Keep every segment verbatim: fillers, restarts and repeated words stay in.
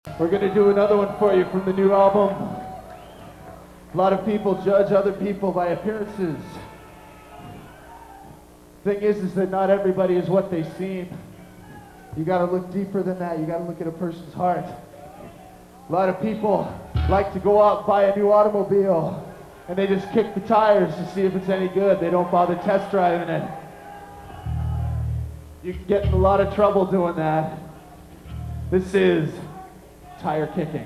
We're gonna do another one for you from the new album. A lot of people judge other people by appearances. Thing is, is that not everybody is what they seem. You gotta look deeper than that. You gotta look at a person's heart. A lot of people like to go out and buy a new automobile and they just kick the tires to see if it's any good. They don't bother test driving it. You can get in a lot of trouble doing that. This is tire kicking.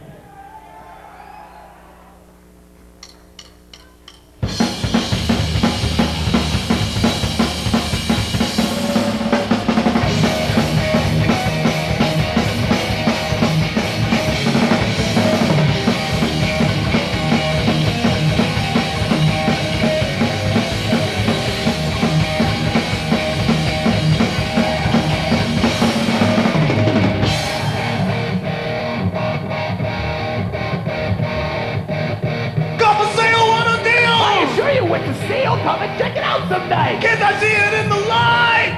Come and check it out someday! Can't I see it in the light?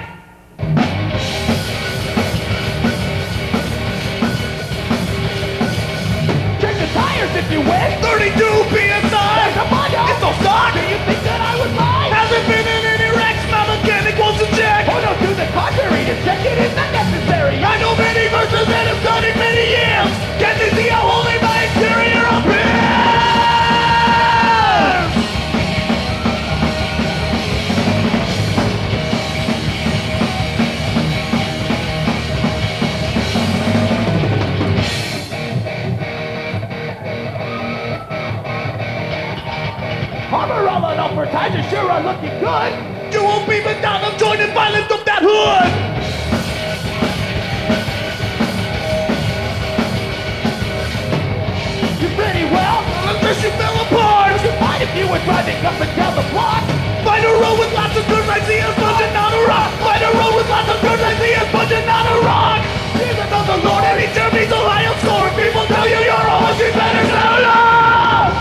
Check the tires if you wish! thirty-two P S I! Come on, yo! It's so stock! Do you think that I was lying? Hasn't been in any wrecks, my mechanic wants to check! Oh no, to the contrary, to check it is not necessary! I know many verses that have studied many years! Can't they see how holy my exterior appears? Armor all on upper tires sure are looking good. You won't be McDonald's joining violence of that hood. You're pretty well. Unless you fell apart. Would you mind if you were driving up and down the block? Find a road with lots of good ideas, but not a rock. Find a road with lots of good ideas, but not a rock. Jesus of the Lord, and he journeys a high score. People tell you you're always be better than love.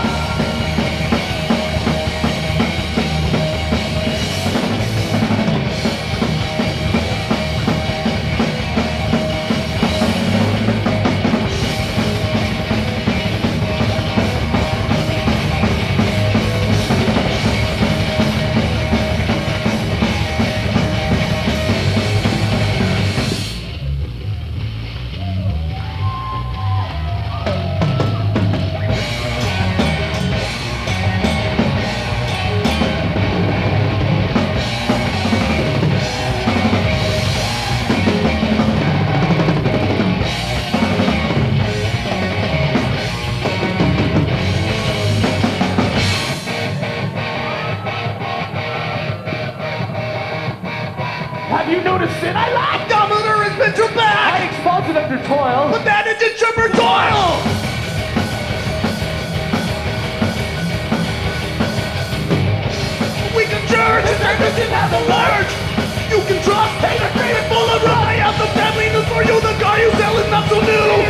Have you noticed it? I like Dominator has been your I back. expose it under toil. But manage and trimmer toil. We can church and everything has a lurch. You can trust, take a crate full of run. I have the deadliness for you, the car you sell is not so new.